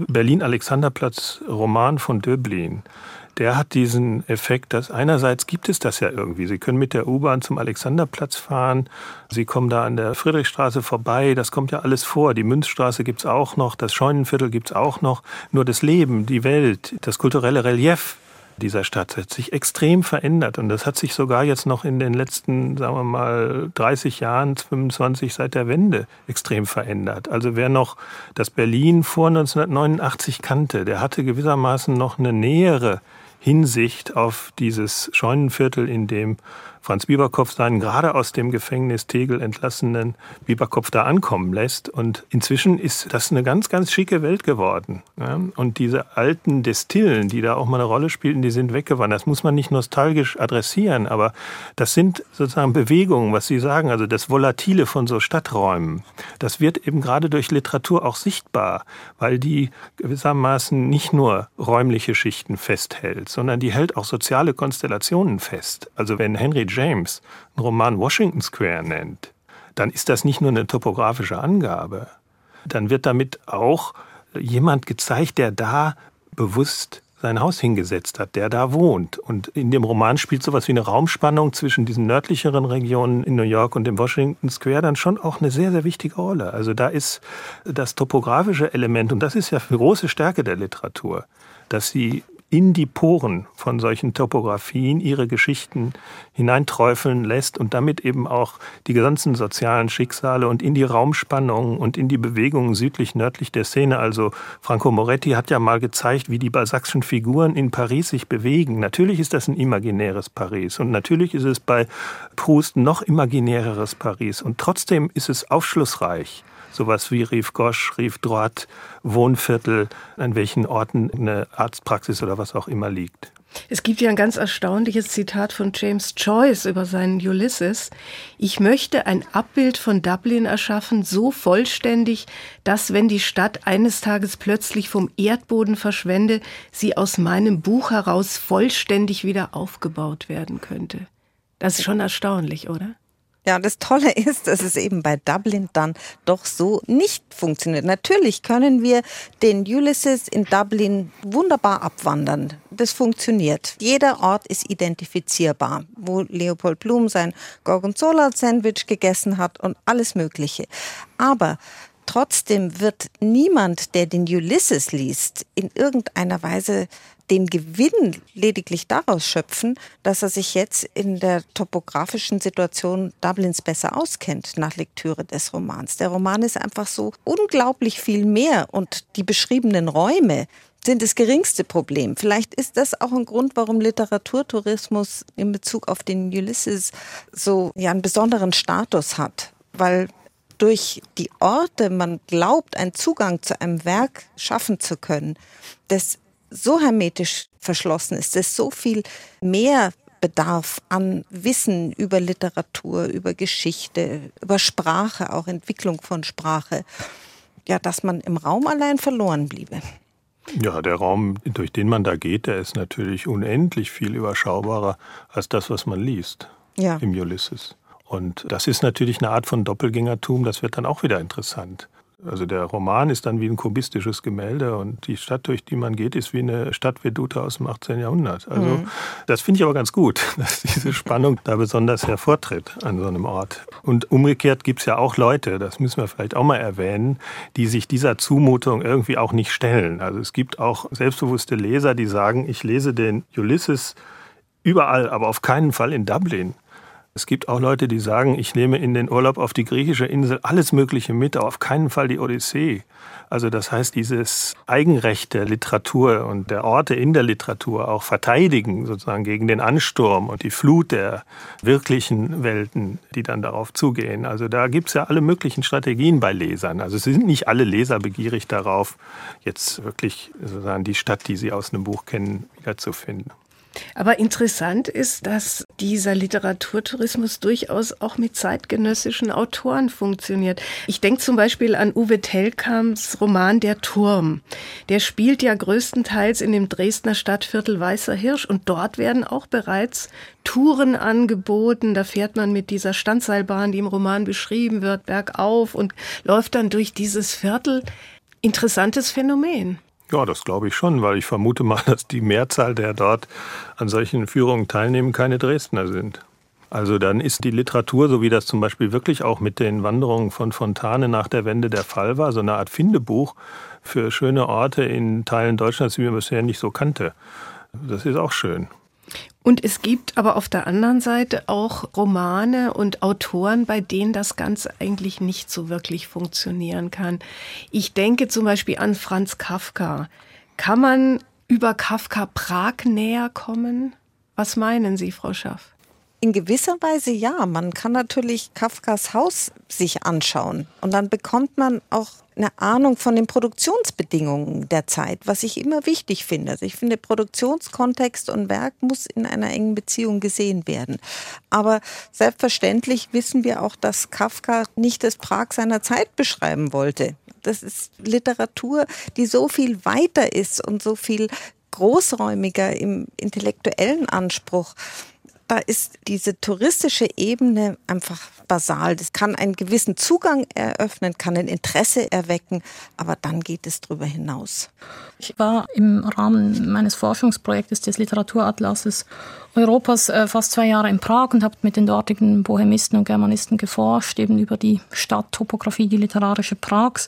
D: Berlin-Alexanderplatz-Roman von Döblin, der hat diesen Effekt, dass einerseits gibt es das ja irgendwie. Sie können mit der U-Bahn zum Alexanderplatz fahren, Sie kommen da an der Friedrichstraße vorbei, das kommt ja alles vor. Die Münzstraße gibt's auch noch, das Scheunenviertel gibt's auch noch. Nur das Leben, die Welt, das kulturelle Relief dieser Stadt hat sich extrem verändert. Und das hat sich sogar jetzt noch in den letzten, sagen wir mal, dreißig Jahren, fünfundzwanzig seit der Wende extrem verändert. Also wer noch das Berlin vor neunzehnhundertneunundachtzig kannte, der hatte gewissermaßen noch eine nähere Hinsicht auf dieses Scheunenviertel, in dem Franz Bieberkopf seinen gerade aus dem Gefängnis Tegel entlassenen Bieberkopf da ankommen lässt. Und inzwischen ist das eine ganz, ganz schicke Welt geworden. Ja? Und diese alten Destillen, die da auch mal eine Rolle spielten, die sind weggewandert. Das muss man nicht nostalgisch adressieren, aber das sind sozusagen Bewegungen, was Sie sagen, also das Volatile von so Stadträumen. Das wird eben gerade durch Literatur auch sichtbar, weil die gewissermaßen nicht nur räumliche Schichten festhält, sondern die hält auch soziale Konstellationen fest. Also wenn Henry James einen Roman Washington Square nennt, dann ist das nicht nur eine topografische Angabe. Dann wird damit auch jemand gezeigt, der da bewusst sein Haus hingesetzt hat, der da wohnt. Und in dem Roman spielt sowas wie eine Raumspannung zwischen diesen nördlicheren Regionen in New York und dem Washington Square dann schon auch eine sehr, sehr wichtige Rolle. Also da ist das topografische Element, und das ist ja eine große Stärke der Literatur, dass sie in die Poren von solchen Topografien ihre Geschichten hineinträufeln lässt und damit eben auch die ganzen sozialen Schicksale und in die Raumspannung und in die Bewegungen südlich-nördlich der Szene. Also Franco Moretti hat ja mal gezeigt, wie die balzacschen Figuren in Paris sich bewegen. Natürlich ist das ein imaginäres Paris und natürlich ist es bei Proust noch imaginäreres Paris und trotzdem ist es aufschlussreich. Sowas wie Rive Gauche, Rive Droite, Wohnviertel, an welchen Orten eine Arztpraxis oder was auch immer liegt.
A: Es gibt ja ein ganz erstaunliches Zitat von James Joyce über seinen Ulysses. Ich möchte ein Abbild von Dublin erschaffen, so vollständig, dass, wenn die Stadt eines Tages plötzlich vom Erdboden verschwände, sie aus meinem Buch heraus vollständig wieder aufgebaut werden könnte. Das ist schon erstaunlich, oder?
B: Ja, das Tolle ist, dass es eben bei Dublin dann doch so nicht funktioniert. Natürlich können wir den Ulysses in Dublin wunderbar abwandern. Das funktioniert. Jeder Ort ist identifizierbar, wo Leopold Bloom sein Gorgonzola-Sandwich gegessen hat und alles Mögliche. Aber Trotzdem wird niemand, der den Ulysses liest, in irgendeiner Weise den Gewinn lediglich daraus schöpfen, dass er sich jetzt in der topografischen Situation Dublins besser auskennt nach Lektüre des Romans. Der Roman ist einfach so unglaublich viel mehr und die beschriebenen Räume sind das geringste Problem. Vielleicht ist das auch ein Grund, warum Literaturtourismus in Bezug auf den Ulysses so ja, einen besonderen Status hat, weil durch die Orte man glaubt, einen Zugang zu einem Werk schaffen zu können, das so hermetisch verschlossen ist, das so viel mehr bedarf an Wissen über Literatur, über Geschichte, über Sprache, auch Entwicklung von Sprache, ja, dass man im Raum allein verloren bliebe.
D: Ja, der Raum, durch den man da geht, der ist natürlich unendlich viel überschaubarer als das, was man liest ja. im Ulysses. Und das ist natürlich eine Art von Doppelgängertum, das wird dann auch wieder interessant. Also der Roman ist dann wie ein kubistisches Gemälde und die Stadt, durch die man geht, ist wie eine Stadtvedute aus dem achtzehnten Jahrhundert. Also mhm. das finde ich aber ganz gut, dass diese Spannung da besonders hervortritt an so einem Ort. Und umgekehrt gibt es ja auch Leute, das müssen wir vielleicht auch mal erwähnen, die sich dieser Zumutung irgendwie auch nicht stellen. Also es gibt auch selbstbewusste Leser, die sagen, ich lese den Ulysses überall, aber auf keinen Fall in Dublin. Es gibt auch Leute, die sagen, ich nehme in den Urlaub auf die griechische Insel alles Mögliche mit, aber auf keinen Fall die Odyssee. Also das heißt, dieses Eigenrecht der Literatur und der Orte in der Literatur auch verteidigen, sozusagen gegen den Ansturm und die Flut der wirklichen Welten, die dann darauf zugehen. Also da gibt es ja alle möglichen Strategien bei Lesern. Also es sind nicht alle Leser begierig darauf, jetzt wirklich sozusagen die Stadt, die sie aus einem Buch kennen, wiederzufinden.
A: Aber interessant ist, dass dieser Literaturtourismus durchaus auch mit zeitgenössischen Autoren funktioniert. Ich denke zum Beispiel an Uwe Tellkamps Roman Der Turm. Der spielt ja größtenteils in dem Dresdner Stadtviertel Weißer Hirsch und dort werden auch bereits Touren angeboten. Da fährt man mit dieser Standseilbahn, die im Roman beschrieben wird, bergauf und läuft dann durch dieses Viertel. Interessantes Phänomen.
D: Ja, das glaube ich schon, weil ich vermute mal, dass die Mehrzahl der dort an solchen Führungen teilnehmen, keine Dresdner sind. Also dann ist die Literatur, so wie das zum Beispiel wirklich auch mit den Wanderungen von Fontane nach der Wende der Fall war, so eine Art Findebuch für schöne Orte in Teilen Deutschlands, die man bisher nicht so kannte. Das ist auch schön.
A: Und es gibt aber auf der anderen Seite auch Romane und Autoren, bei denen das Ganze eigentlich nicht so wirklich funktionieren kann. Ich denke zum Beispiel an Franz Kafka. Kann man über Kafka Prag näher kommen? Was meinen Sie, Frau Schaff?
B: In gewisser Weise ja. Man kann natürlich Kafkas Haus sich anschauen und dann bekommt man auch eine Ahnung von den Produktionsbedingungen der Zeit, was ich immer wichtig finde. Also ich finde, Produktionskontext und Werk muss in einer engen Beziehung gesehen werden. Aber selbstverständlich wissen wir auch, dass Kafka nicht das Prag seiner Zeit beschreiben wollte. Das ist Literatur, die so viel weiter ist und so viel großräumiger im intellektuellen Anspruch. Da ist diese touristische Ebene einfach basal. Das kann einen gewissen Zugang eröffnen, kann ein Interesse erwecken, aber dann geht es darüber hinaus.
C: Ich war im Rahmen meines Forschungsprojektes des Literaturatlases Europas äh, fast zwei Jahre in Prag und habe mit den dortigen Bohemisten und Germanisten geforscht, eben über die Stadttopographie, die literarische Prags.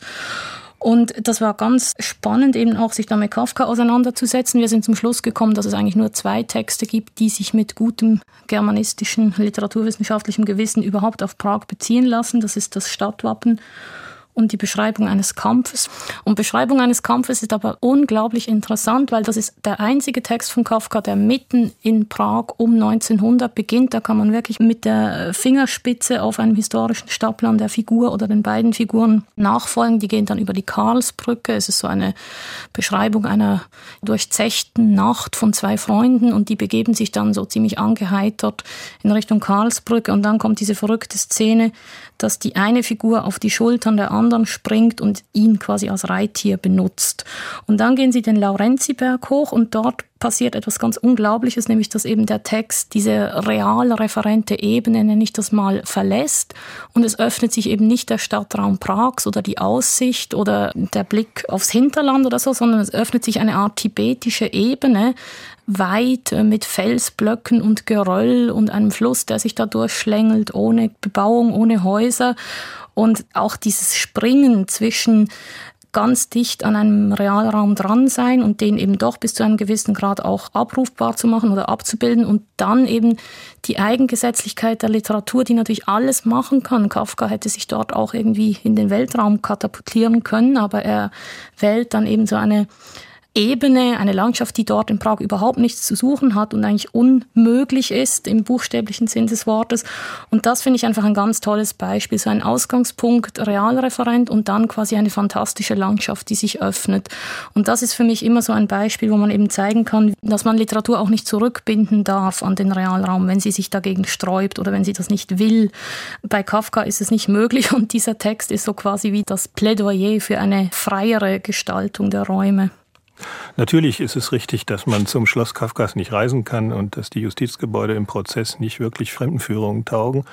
C: Und das war ganz spannend, eben auch sich da mit Kafka auseinanderzusetzen. Wir sind zum Schluss gekommen, dass es eigentlich nur zwei Texte gibt, die sich mit gutem germanistischen, literaturwissenschaftlichem Gewissen überhaupt auf Prag beziehen lassen. Das ist das Stadtwappen und die Beschreibung eines Kampfes. Und Beschreibung eines Kampfes ist aber unglaublich interessant, weil das ist der einzige Text von Kafka, der mitten in Prag um neunzehnhundert beginnt. Da kann man wirklich mit der Fingerspitze auf einem historischen Stadtplan der Figur oder den beiden Figuren nachfolgen. Die gehen dann über die Karlsbrücke. Es ist so eine Beschreibung einer durchzechten Nacht von zwei Freunden und die begeben sich dann so ziemlich angeheitert in Richtung Karlsbrücke. Und dann kommt diese verrückte Szene, dass die eine Figur auf die Schultern der anderen springt und ihn quasi als Reittier benutzt. Und dann gehen sie den Laurenziberg hoch und dort passiert etwas ganz Unglaubliches, nämlich dass eben der Text diese real referente Ebene, nenne ich das mal, verlässt und es öffnet sich eben nicht der Stadtraum Prags oder die Aussicht oder der Blick aufs Hinterland oder so, sondern es öffnet sich eine Art tibetische Ebene, weit mit Felsblöcken und Geröll und einem Fluss, der sich da durchschlängelt, ohne Bebauung, ohne Häuser. Und auch dieses Springen zwischen ganz dicht an einem Realraum dran sein und den eben doch bis zu einem gewissen Grad auch abrufbar zu machen oder abzubilden und dann eben die Eigengesetzlichkeit der Literatur, die natürlich alles machen kann. Kafka hätte sich dort auch irgendwie in den Weltraum katapultieren können, aber er wählt dann eben so eine Ebene, eine Landschaft, die dort in Prag überhaupt nichts zu suchen hat und eigentlich unmöglich ist im buchstäblichen Sinn des Wortes. Und das finde ich einfach ein ganz tolles Beispiel. So ein Ausgangspunkt, Realreferent und dann quasi eine fantastische Landschaft, die sich öffnet. Und das ist für mich immer so ein Beispiel, wo man eben zeigen kann, dass man Literatur auch nicht zurückbinden darf an den Realraum, wenn sie sich dagegen sträubt oder wenn sie das nicht will. Bei Kafka ist es nicht möglich und dieser Text ist so quasi wie das Plädoyer für eine freiere Gestaltung der Räume.
D: Natürlich ist es richtig, dass man zum Schloss Kafkas nicht reisen kann und dass die Justizgebäude im Prozess nicht wirklich Fremdenführungen taugen.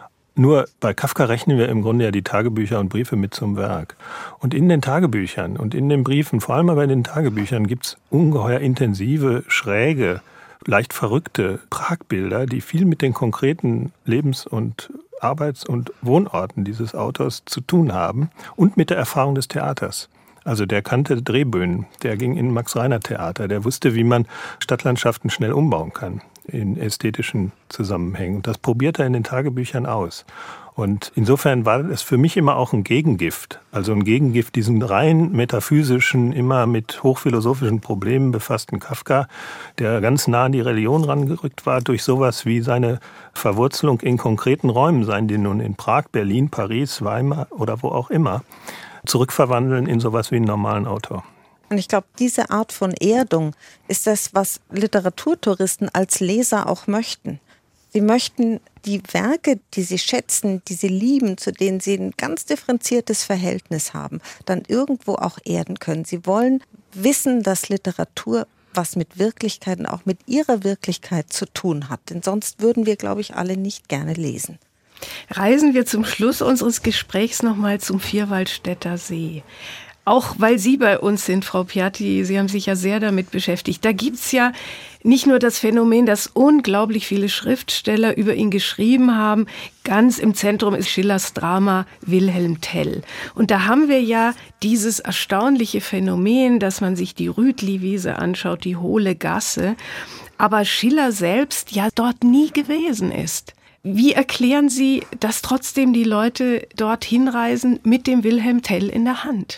D: Nur bei Kafka rechnen wir im Grunde ja die Tagebücher und Briefe mit zum Werk. Und in den Tagebüchern und in den Briefen, vor allem aber in den Tagebüchern, gibt's ungeheuer intensive, schräge, leicht verrückte Pragbilder, die viel mit den konkreten Lebens- und Arbeits- und Wohnorten dieses Autors zu tun haben und mit der Erfahrung des Theaters. Also der kannte Drehbühnen, der ging in Max-Reinhardt-Theater, der wusste, wie man Stadtlandschaften schnell umbauen kann in ästhetischen Zusammenhängen. Das probiert er in den Tagebüchern aus. Und insofern war es für mich immer auch ein Gegengift, also ein Gegengift diesen rein metaphysischen, immer mit hochphilosophischen Problemen befassten Kafka, der ganz nah an die Religion rangerückt war, durch sowas wie seine Verwurzelung in konkreten Räumen, seien die nun in Prag, Berlin, Paris, Weimar oder wo auch immer, zurückverwandeln in sowas wie einen normalen Autor.
B: Und ich glaube, diese Art von Erdung ist das, was Literaturtouristen als Leser auch möchten. Sie möchten die Werke, die sie schätzen, die sie lieben, zu denen sie ein ganz differenziertes Verhältnis haben, dann irgendwo auch erden können. Sie wollen wissen, dass Literatur was mit Wirklichkeit und auch mit ihrer Wirklichkeit zu tun hat. Denn sonst würden wir, glaube ich, alle nicht gerne lesen.
A: Reisen wir zum Schluss unseres Gesprächs nochmal zum Vierwaldstätter See. Auch weil Sie bei uns sind, Frau Piatti, Sie haben sich ja sehr damit beschäftigt. Da gibt's ja nicht nur das Phänomen, dass unglaublich viele Schriftsteller über ihn geschrieben haben. Ganz im Zentrum ist Schillers Drama Wilhelm Tell. Und da haben wir ja dieses erstaunliche Phänomen, dass man sich die Rütli-Wiese anschaut, die Hohle Gasse, aber Schiller selbst ja dort nie gewesen ist. Wie erklären Sie, dass trotzdem die Leute dort hinreisen mit dem Wilhelm Tell in der Hand?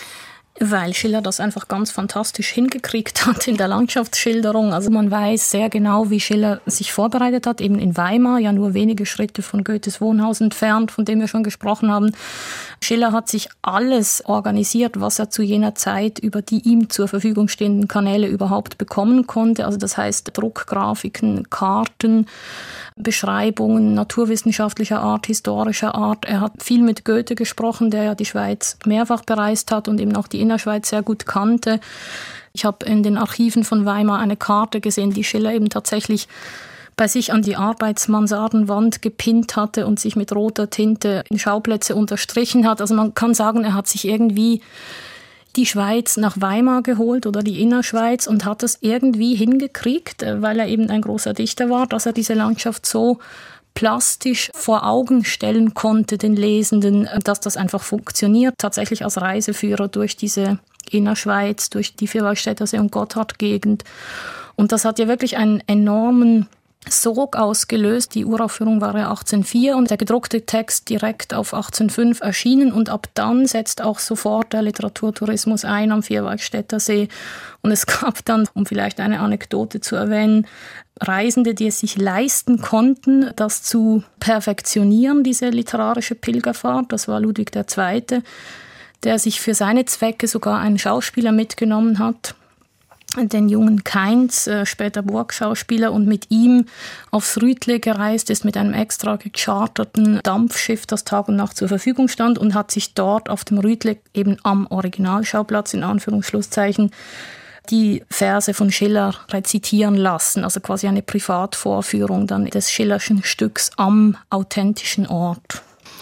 C: Weil Schiller das einfach ganz fantastisch hingekriegt hat in der Landschaftsschilderung. Also man weiß sehr genau, wie Schiller sich vorbereitet hat, eben in Weimar, ja nur wenige Schritte von Goethes Wohnhaus entfernt, von dem wir schon gesprochen haben. Schiller hat sich alles organisiert, was er zu jener Zeit über die ihm zur Verfügung stehenden Kanäle überhaupt bekommen konnte. Also das heißt Druckgrafiken, Karten, Beschreibungen naturwissenschaftlicher Art, historischer Art. Er hat viel mit Goethe gesprochen, der ja die Schweiz mehrfach bereist hat und eben auch die Innerschweiz sehr gut kannte. Ich habe in den Archiven von Weimar eine Karte gesehen, die Schiller eben tatsächlich bei sich an die Arbeitsmansardenwand gepinnt hatte und sich mit roter Tinte in Schauplätze unterstrichen hat. Also man kann sagen, er hat sich irgendwie die Schweiz nach Weimar geholt oder die Innerschweiz und hat das irgendwie hingekriegt, weil er eben ein großer Dichter war, dass er diese Landschaft so plastisch vor Augen stellen konnte, den Lesenden, dass das einfach funktioniert, tatsächlich als Reiseführer durch diese Innerschweiz, durch die Vierwaldstättersee- und Gotthardgegend. Und das hat ja wirklich einen enormen Sog ausgelöst. Die Uraufführung war ja achtzehnhundertvier und der gedruckte Text direkt auf achtzehnhundertfünf erschienen und ab dann setzt auch sofort der Literaturtourismus ein am Vierwaldstättersee. Und es gab dann, um vielleicht eine Anekdote zu erwähnen, Reisende, die es sich leisten konnten, das zu perfektionieren, diese literarische Pilgerfahrt. Das war Ludwig der Zweite, der sich für seine Zwecke sogar einen Schauspieler mitgenommen hat, den jungen Kainz, später Burgschauspieler, und mit ihm aufs Rütli gereist ist mit einem extra gecharterten Dampfschiff, das Tag und Nacht zur Verfügung stand, und hat sich dort auf dem Rütli eben am Originalschauplatz, in Anführungsschlusszeichen, die Verse von Schiller rezitieren lassen, also quasi eine Privatvorführung dann des Schillerschen Stücks am authentischen Ort.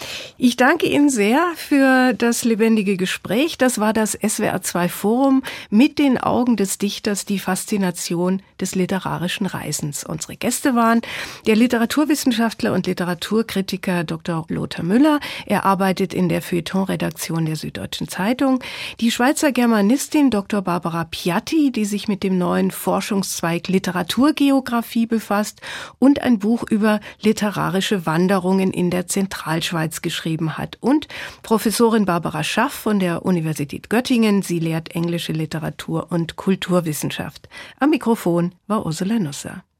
A: Ich danke Ihnen sehr für das lebendige Gespräch. Das war das S W R zwei Forum mit den Augen des Dichters, die Faszination des literarischen Reisens. Unsere Gäste waren der Literaturwissenschaftler und Literaturkritiker Doktor Lothar Müller. Er arbeitet in der Feuilleton-Redaktion der Süddeutschen Zeitung. Die Schweizer Germanistin Doktor Barbara Piatti, die sich mit dem neuen Forschungszweig Literaturgeografie befasst und ein Buch über literarische Wanderungen in der Zentralschweiz geschrieben hat. Und Professorin Barbara Schaff von der Universität Göttingen. Sie lehrt englische Literatur und Kulturwissenschaft. Am Mikrofon war Ursula Nusser.